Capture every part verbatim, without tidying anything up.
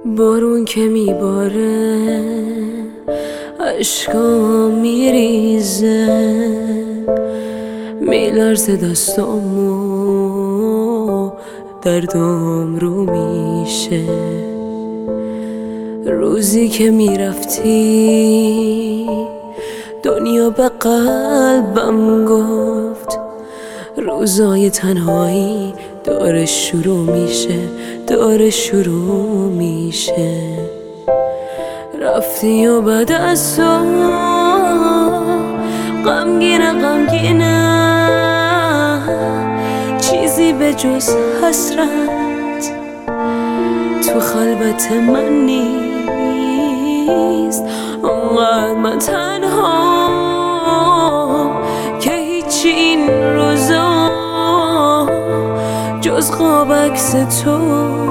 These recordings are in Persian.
بارون که میباره عشقام میریزه، میلرزه دستامو دردام رو میشه. روزی که میرفتی دنیا به قلبم گفت روزای تنهایی داره شروع میشه، داره شروع میشه. رفتی و بعد از تو غمگینه غمگینه، چیزی به جز حسرت تو خلوت من نیست. اونقدر من تنها که هیچی این روزا جز خواب عکس تو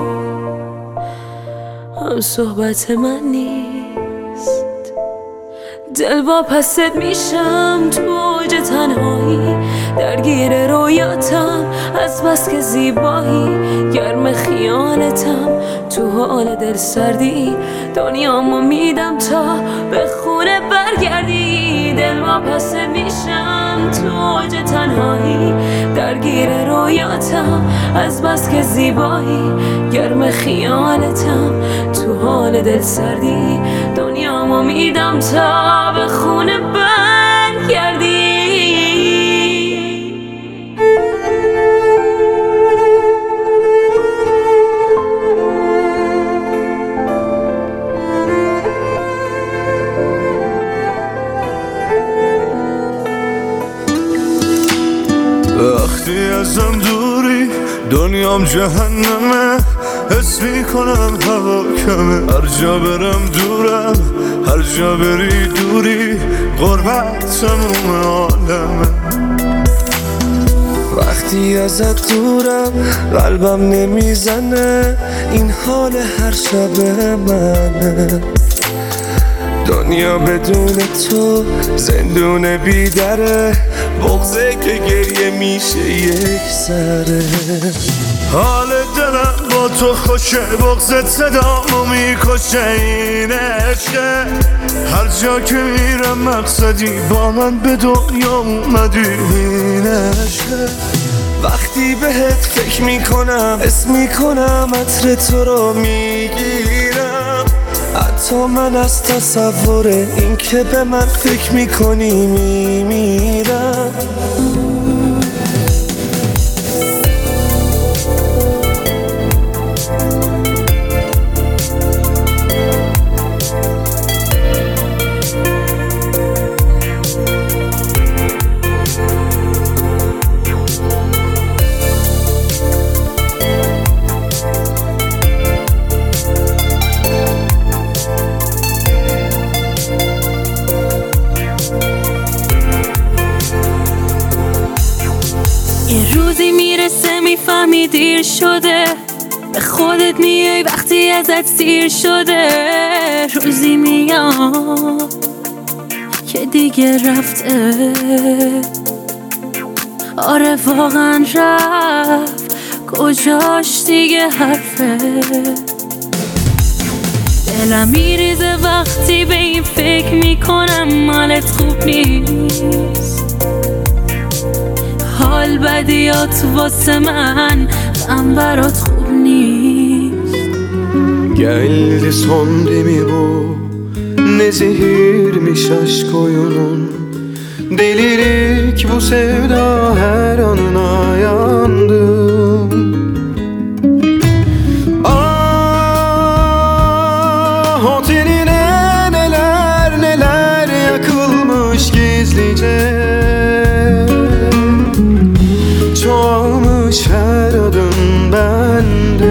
هم صحبت من نیست. دل با پست میشم تو اوج تنهایی، درگیر رویاتم از بس که زیبایی، گرم خیالتم تو حال دل سردی، دنیامو میدم تا به خونه برگردی. دل با پست میشم تو اوج تنهایی، درگیر رویاتم از بس که زیبایی، گرم خیالتم تو حال دل سردی، دنیامو میدم تا به خونه برگردی. وقتی ازم دوری دنیام جهنمه، حس میکنم هوا کمه، هر جا برم دورم، هر جا بری دوری، غربت تموم عالمه. وقتی ازت دورم قلبم نمیزنه، این حال هر شب منه. دنیا بدون تو زندون بیدره، بغضه که گریه میشه یک سره. حال دلم با تو خوشه، بغضت صدامو میکشه، این عشقه. هر جا که میرم مقصدی، با من به دنیا اومدی، این عشقه. وقتی بهت فکر میکنم حس میکنم عطر تو رو میگیرم، حتی من از تصور این که به من فکر میکنی میمیرم. یه روزی میرسه میفهمی دیر شده، به خودت میای وقتی ازت سیر شده. روزی میاد که دیگه رفته، آره واقعا رفت، کجاش دیگه حرفه. دلم میریزه وقتی به این فکر میکنم مالت خوب نیست، حال بدیات واسه من غم برات خوب نیست. Geldi son demi bu, ne zehirmiş aşk oyunun. Delirik bu sevda her anına yandım. Ah o tenine neler neler yakılmış gizlice, çoğalmış her adım bende.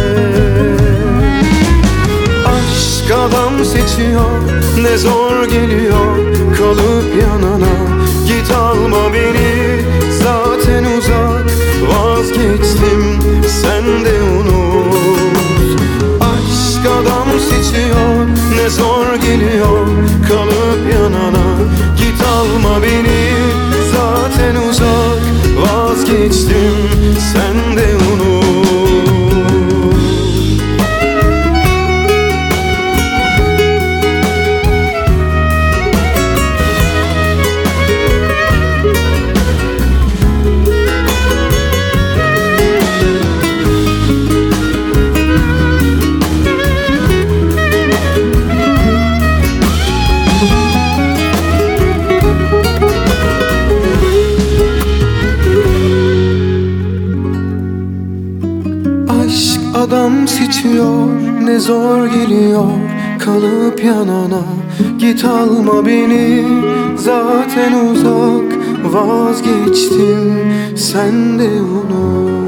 Aşk adam seçiyor, ne zor geliyor kalıp yanana. Git alma beni zaten uzak, vazgeçtim sen de unut. Aşk adam seçiyor, ne zor geliyor kalıp yanana. Git alma beni zaten uzak, vazgeçtim sen de unut. bitiyor, ne zor geliyor kalıp yanana. Git alma beni, zaten uzak, vazgeçtim, sen de unut.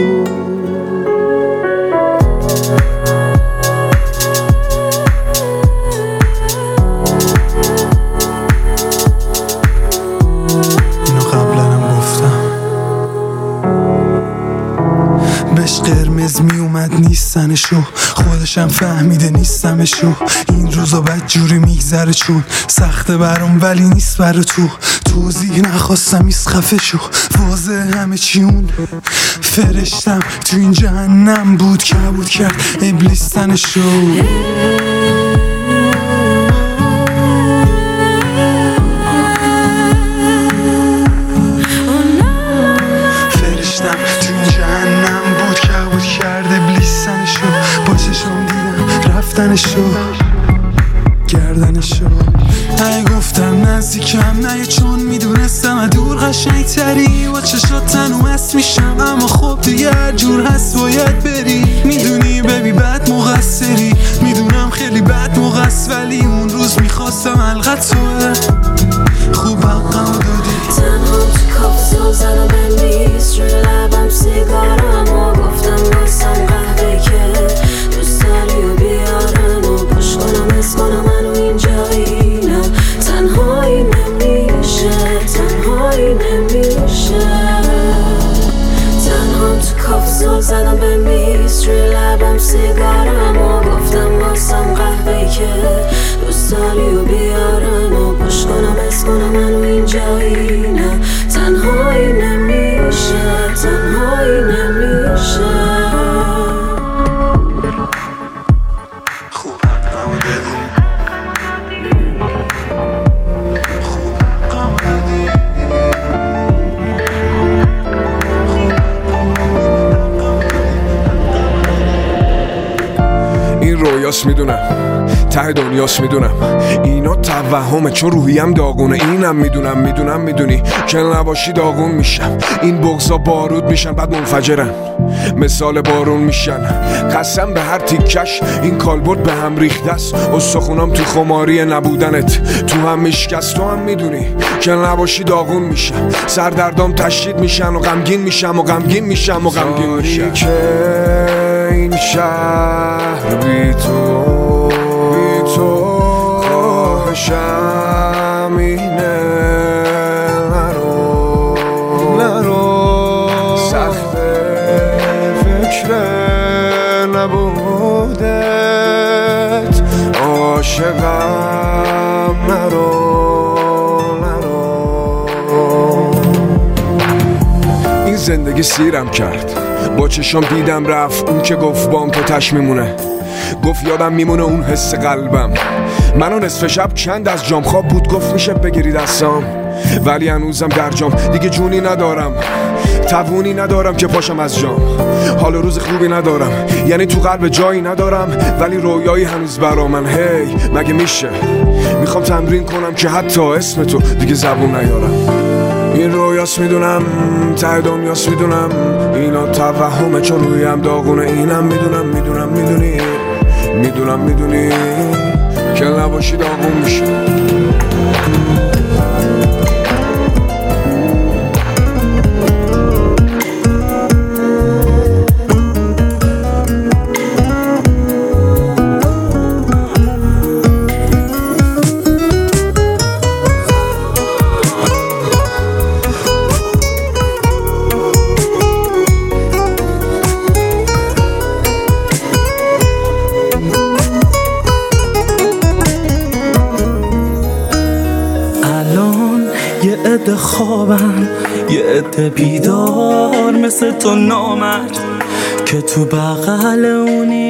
قرمز می اومد نیستنشو، خودشم فهمیده نیستمشو. این روزا بد جوری میگذره چون سخته برام ولی نیست برا تو. توضیح نخواستم ایست خفه شو، واضح همه چی اون فرشتم تو این جهنم بود که بود کرد ابلیس تنشو. رفتنشو گردنشو ای گفتم نزدیکم نه چون میدونستم دور قشنگ تری با چشات تنو هست میشم، اما خب دیگه هر جور هست باید بری. میدونی ببی بد مقصری، میدونم خیلی بد مقص، ولی اون روز میخواستم حلقت توه خوب حقم دادی. تنها تو کافزو زدم به میز روی لبم سیگارم و گفتم باسم قهوه که دوست داری و بیارم و پشت کنم از کنم منو اینجایی. نه تنهایی نمیشه، تنهایی نمیشه. تنها تو کافزو زدم به میز روی لبم سیگارم و گفتم باسم قهوه که دوست داری و بیارم و پشت کنم از کنم منو اینجایی. نه تنهایی نمیشه، تنهایی نمیشه. خوب حقم دادی، خوب حقم دادی. این رویاست میدونم، ته دنیاست میدونم، اینا توهمه چون روحیم داغونه. اینم میدونم میدونم میدونی که نباشی داغون میشم. این بغضا بارود میشن بعد منفجرن، مثال بارون میشن. قسم به هر تیکش این کالبرد به هم ریخته است. استخونام تو خماری نبودنت تو هم میشکست. تو هم میدونی که نباشی داغون میشم، سردردام تشدید میشن و غمگین میشم و غمگین میشم و غمگین میشم. که این شهر بی تو بی تو خواهشم اینه نرو نرو. سخت فکر نبودت عاشقم نرو نرو. این زندگی سیرم کرد، با چشام دیدم رفت اون که گفت بام تو تش میمونه. گفت یادم میمونه اون حس قلبم. منو نصف شب چند از جام خواب بود گفت میشه بگیری دستام، ولی هنوزم در جام دیگه جونی ندارم، توونی ندارم که پاشم از جام. حال روز خوبی ندارم، یعنی تو قلب جایی ندارم، ولی رویایی هنوز برا من. هی مگه میشه؟ میخوام تمرین کنم که حتی اسم تو دیگه زبون نیارم. این رویاست میدونم، ته دنیاست میدونم، اینا توهمه چون رویم داغونه. اینم میدونم میدونم میدونی میدونم میدونی که نباشی داغون میشه. یه عده خوابم یه عده بیدار مثل تو نامرد که تو بغل اونی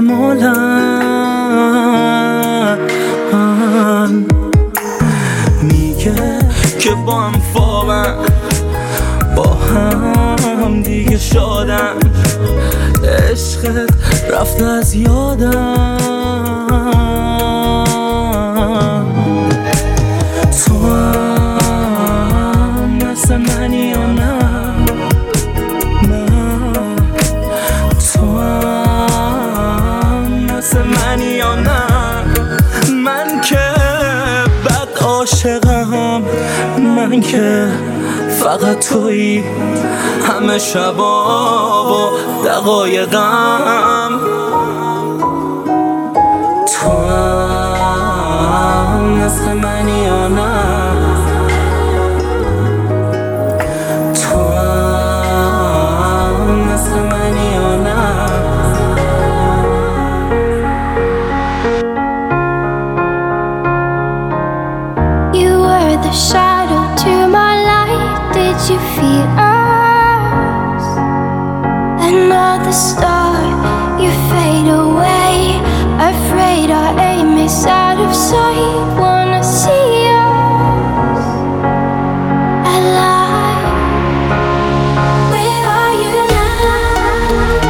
احتمالن میگه که با هم خوابم با هم دیگه شادم، عشقت رفته از یادم. تو هم مثل منی یا نه؟ نه تو هم من که فقط تویی همه شبا و دقایقم تو هم نصف منی یا نه تو هم نصف منی یا نه You were the shadow to my light. Did you feel us? Another star, you fade away. Afraid our aim is out of sight. Wanna see us alive. Where are you now?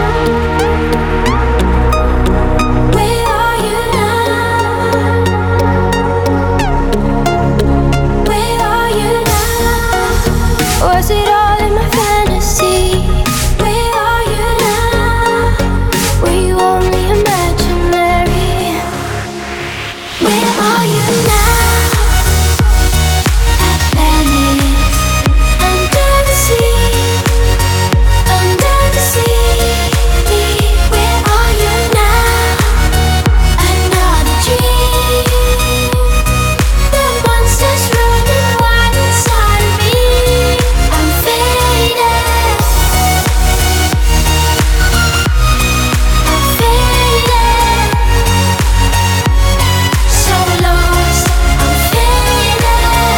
Where are you now? Where are you now? Was it all in my fantasy? Where are you now? Were you only imaginary? Where are you now? At Venice, under the sea, under the sea. Where are you now? Another dream. The monsters running wild inside of me. I'm faded. I'm faded. So lost. I'm faded.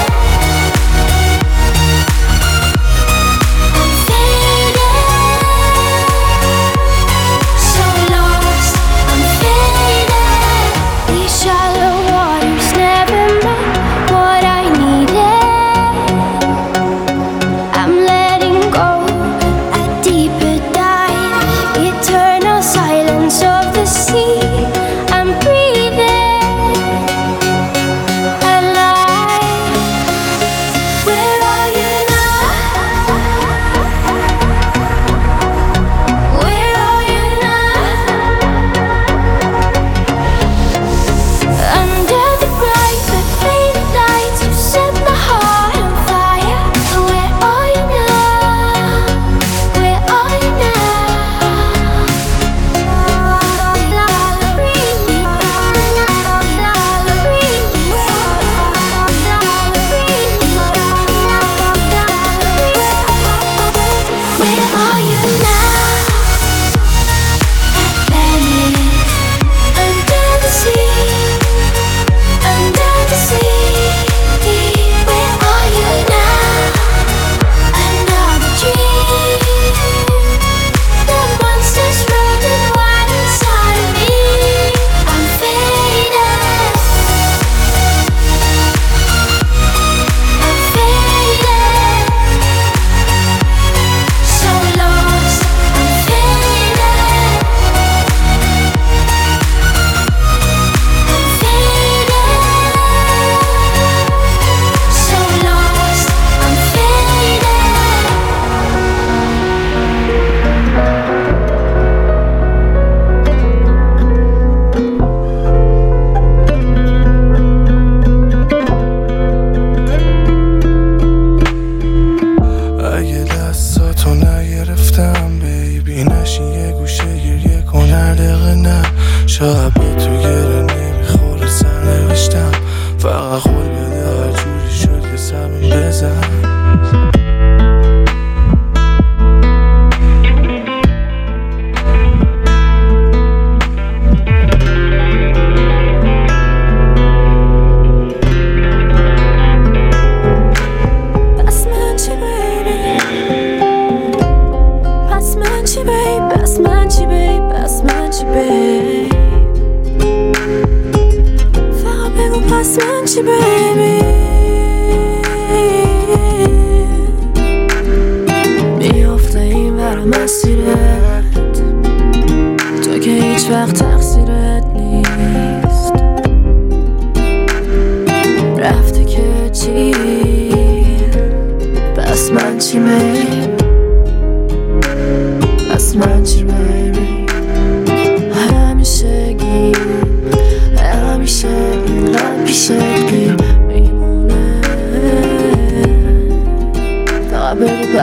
I'm faded. So lost. I'm faded. These shallow waters never meant what I needed. I'm letting go a deeper dive. Eternal silence of the sea. I'm breathing alive. Where are you now? Where are you now? Under the bright but faded lights, you set my heart on fire. Where are you now? Where are you Where are you now? At Venice, under the sea, under the sea. Where are you now? Another dream. The monsters running wild inside of me. I'm faded. I'm faded. So lost. I'm faded. I'm faded. So lost. I'm faded. اگه دستاتو نگرفتم بیبی نشی یه گوشه گریه کن هر دقیقه نه شاید به تو گره نمیخوره سرنوشتم فقط خود بده هر جوری شد که سرم بزن پس من چی بیبی؟ پس من چی بیب؟ پس من چی بیب؟ پس من چی بیب؟ فقط بگو پس من چی بیبی؟ میافته این ور مسیرت تو که هیچ وقت تقصیرت نیست رفته که چی؟ پس من چی بیب؟ پس من چی بیبی؟ همیشگی همیشگی همیشگی میمونه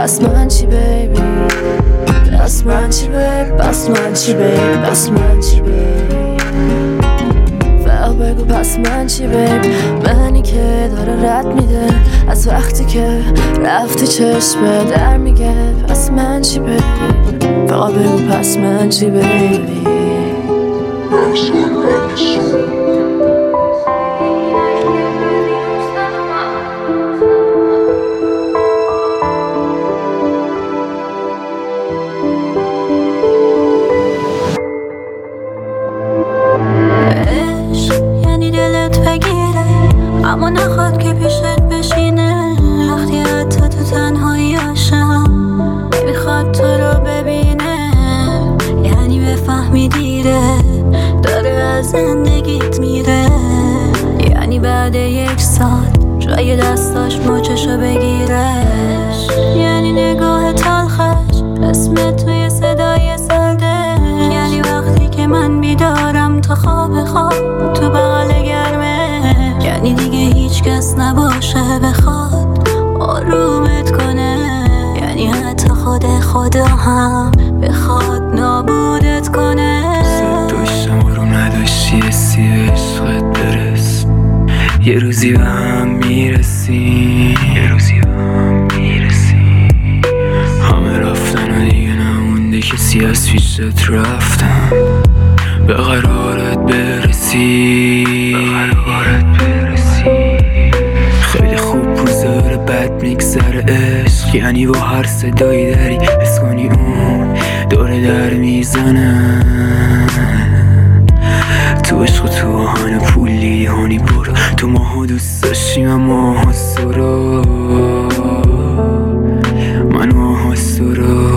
پس من چی بیبی پس من چی بیب پس من چی بیب پس من چی بیب فقط بگو پس من چی بیب منی که داره رد میده از وقتی که رفتی چشم در میگه پس من چی بیب فقط بگو پس من چی بیبی اما نخواد که پیشت بشینه وقتی حتی تو تنهاییاشم میخواد تو رو ببینه یعنی بفهمی دیره داره از زندگیت میره یعنی بعد یک سال جای دستاش موچشو بگیرش یعنی نگاه تلخش اسمت توی صدای سرده یعنی وقتی که من بیدارم تا خواب خواب تو بغل گرمه یعنی دیگه هیچ کس نباشه بخواد آرومت کنه یعنی حتی خود خدا هم بخواد نابودت کنه زد داشتم و رو نداشتی حسی به عشقت برس یه روزی به هم میرسی یه روزی به هم میرسی همه رفتن و دیگه نمونده کسی از پیشت رفتم به قرارت برسی به قرارت برسی خیلی خوب پوزاره بد میگذره عشق یعنی با هر صدایی داری حس کنی اون داره در میزنه تو عشق و تو آهن پولی هانی برو تو ماها دوست داشتیم اما ماها سرا من ماها سرا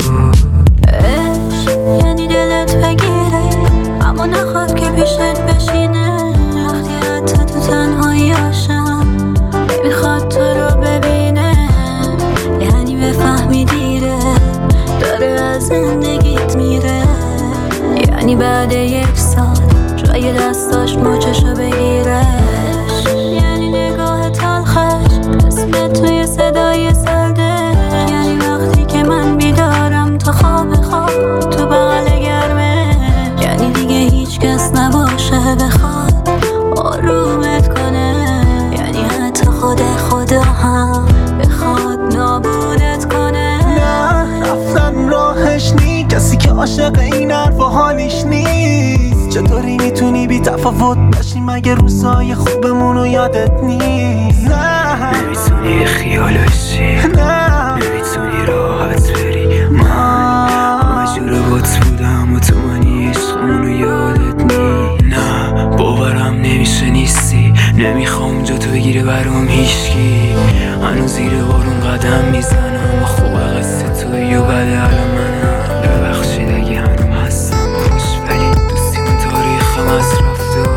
یعنی دلت بگیره اما نخواد که پیشت بشینه وقتی حتی تو تنهاییاشم میخواد تو رو ببینه یعنی بفهمی دیره داره از زندگیت میره یعنی بعد یک سال جای دستاش موچشو بگیرش یعنی نگاه تلخش اسمت توی صدای سرده یعنی وقتی که من بیدارم تا خواب خواب تو بغل گرمه یعنی دیگه هیچ کس نباشه بخواد آرومت کنه یعنی حتی خود خدا هم بخواد نابودت کنه نه رفتن راهش نی کسی که عاشق این حرف و حالیش نیست چطوری میتونی بی تفاوت باشی مگه روزای خوبمونو یادت نیست نه نمیتونی خیال بشی نه نمیتونی راحت بری من همه جور بات بودم و تو منی عشقمونو یادت نی نه باورم نمیشه نیستی نمیخوام جا تو بگیره برام هیشکی هنوز زیر بارون قدم میزنم و خوب قصد توی و بده الان منم ببخشید اگه هنوم هستم باش ولی دوستیمون تاریخم از رفته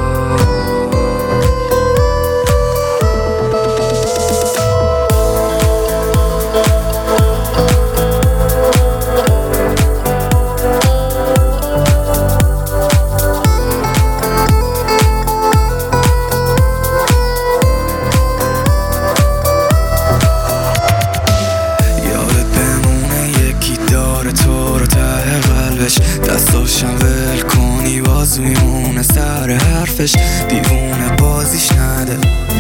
دستاشم ول کنی باز میمونه سر حرفش دیوونه بازیش نده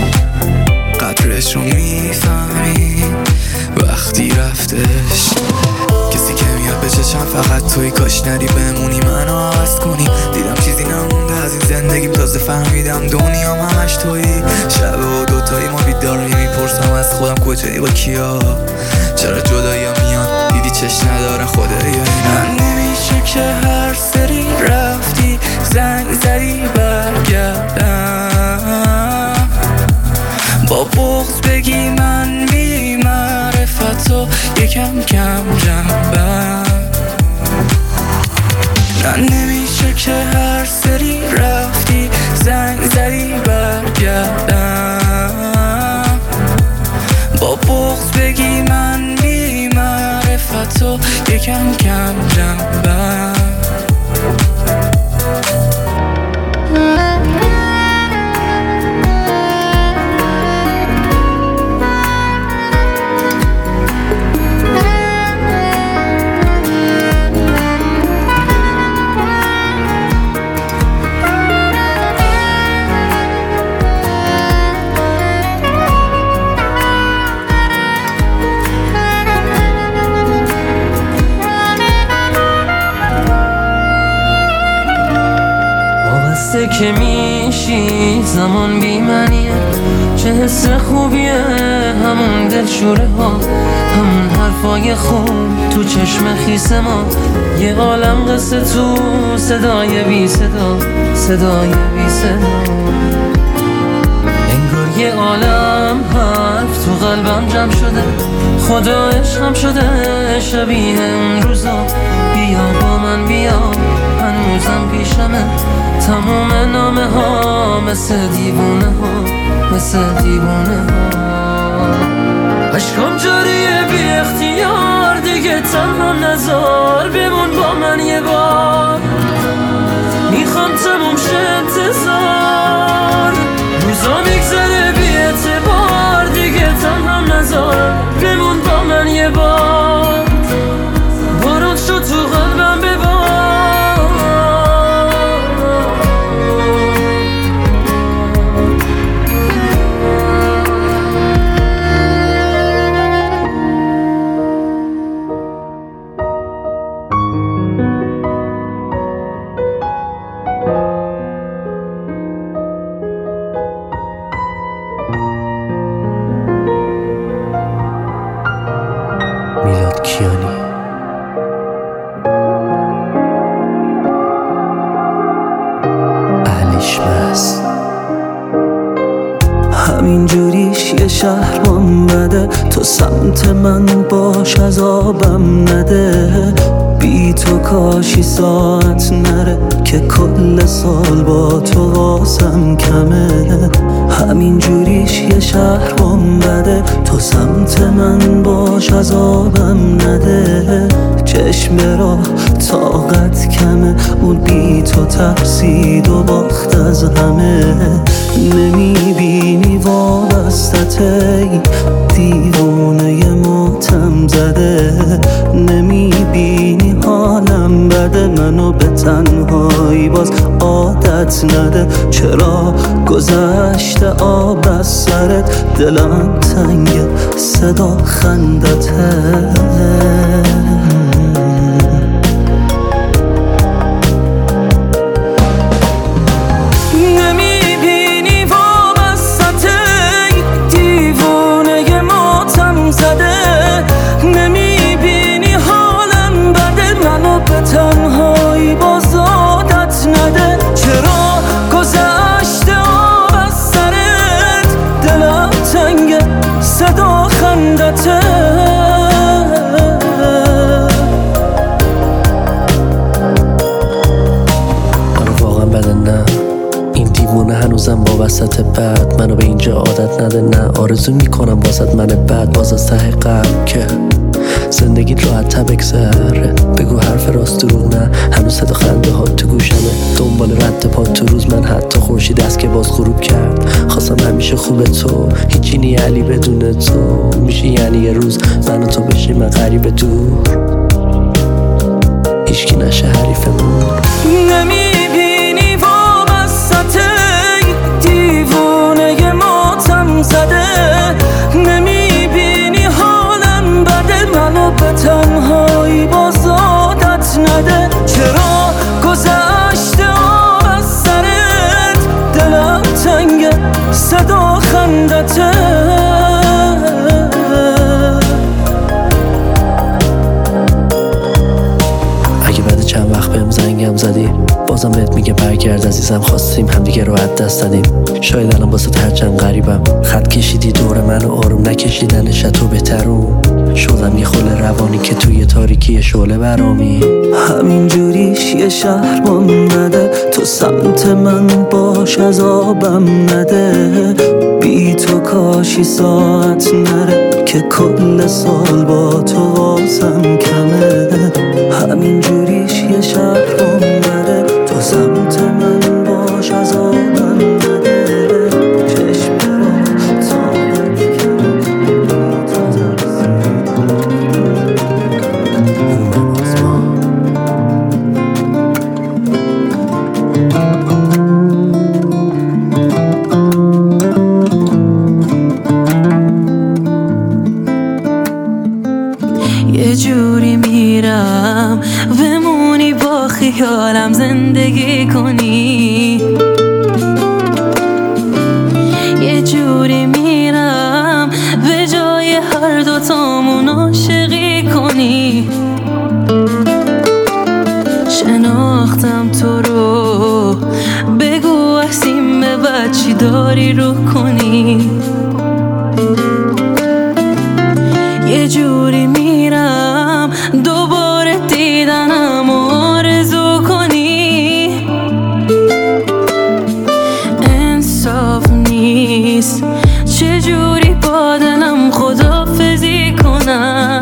قدرشو میفهمی وقتی رفتش کسی که میاد به چشم فقط توی کاش نری بمونی منو عوض کنی دیدم چیزی نمونده از این زندگیم تازه فهمیدم دنیام همش تویی شب و دوتایی ما بیداری میپرسم از خودم کجایی با کیا چرا جدایی میاد دیدی چش نداره خدایی من نمیشه که هر سری رفتی زنگ زدی برگردم با بغض بگی من بی معرفتو یکم کم جنبم نه نمیشه که هر سری رفتی زنگ زدی برگردم با بغض بگی من بی معرفتو یکم کم جنبم خسته که میشی زمان بی منیه، چه حس خوبیه همون دلشوره ها، همون حرفای خوب تو چشم خیس ما، یه عالم قصه تو صدای بی صدا، صدای بی صدا. انگار یه عالم حرف تو قلبم جمع شده، خدا عشقم شده شبیه اون روزا. بیا با من بیا هنوزم پیشمه، تموم نامه ها مثل دیوونه ها، مثل دیوونه ها. عشقم جاریه بی اختیار، دیگه تنها نزار، بمون با من یه بار، میخوام تموم شه انتظار. روزا میگذره بی اعتبار، دیگه تنها نزار، بمون با من یه بار، بارون شد تو قلبم ببار. میلاد کیانی. اهلیش بس همین جوریش یه شهرم بده، تو سمت من باش عذابم نده. بی تو کاشی ساعت نره که کل سال با تو واسم کمه. همین جوریش یه شهرم بده، تو سمت من باش عذابم نده. چشم برا طاقت کمه، اون بی تو ترسید و باخت از همه. نمیبینی وابستته دیوونه ماتم زده، نمیبینی حالم بده، منو به تنهایی باز عادت نده. چرا گذشته آب از سرت، دلم تنگه صدا خندته. تنهایی باز عادت نده. چرا گذشته آب از سرت، دلم تنگه صدا خندته. آره واقعا بده، نه این دیوونه هنوزم با وسط بعد منو به اینجا عادت نده. نه آرزو میکنم واسط من بعد باز از ته قلب که زندگیت راحت تا بگذره. بگو حرف راست دروغ نه، هنوز صدا خنده ها تو گوشمه. دنبال رد پا تو روز من، حتی خورشید است که باز غروب کرد. خواستم همیشه خوبه تو، هیچی نی علی بدون تو. میشه یعنی یه روز من و تو بشیم غریب دور، هیچکی نشه حریفمون. نمیبینی وابسته دیوونه ماتم زده، نمیبینی حالم بده، منو به تنهایی باز عادت نده. چرا گذشته آب از سرت، دلم تنگه صدا خندته. اگه بعد چند وقت بهم زنگم زدی بازم بهت میگه برگرد عزیزم، خواستیم همدیگه رو از دست دادیم. شاید الان واسه هرچند غریبم، خط کشیدی دور منو آروم نکشیدن شتو بهترون. شدم یه خل روانی که توی تاریکی شعله برامی. همین جوریش یه شهرم نده، تو سمت من باش عذابم نده. بی تو کاشی ساعت نره که کل سال با تو واسم کمه. همین جوریش یه شهرم نده، تو سمت من باش عذابم نده. چشم را طاقت کمه، تو یه جوری میرم بمونی با خیالم زندگی کنی. داری رو کنی. یه جوری میرم دوباره دیدنم آرزو کنی. انصاف نیست چجوری با دلم خداحافظی کنم.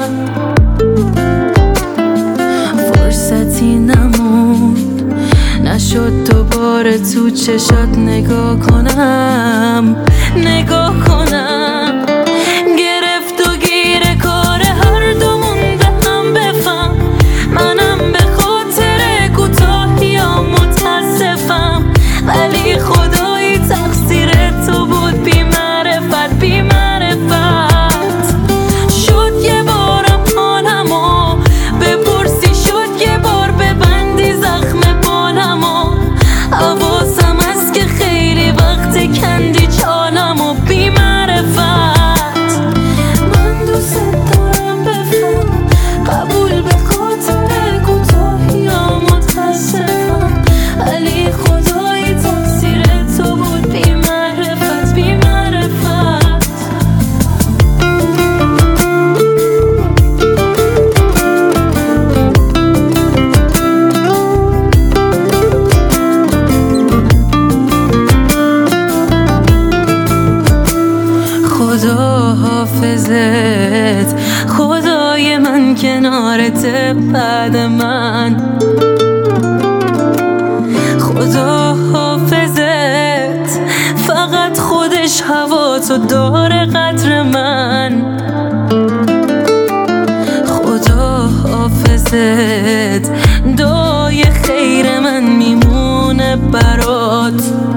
فرصتی نموند نشد دوباره تو چشات نگاه کنم نگاه کنم. گرفت و گیر کار هر دومون به هم بفهم. منم به خاطر کوتاهی‌ها متاسفم، ولی خدایی تقصیر تو بود. بی معرفت بی معرفت شد یه بارم حالمو بپرسی، شد یه بار ببندی زخم بالمو. حواسم هست که خیلی وقت کندی چالمو. بی معرفت من دوست دارم بفهم، قبول به خاطر کوتاهی‌ها متاسفم، ولی خدایی تقصیر تو بود. بی معرفت بی معرفت خدا حافظت، خدای من کنارت بعد من. خدا حافظت، فقط خودش هوا تو داره قدر من. خدا حافظت، دعای خیر من میمونه برات.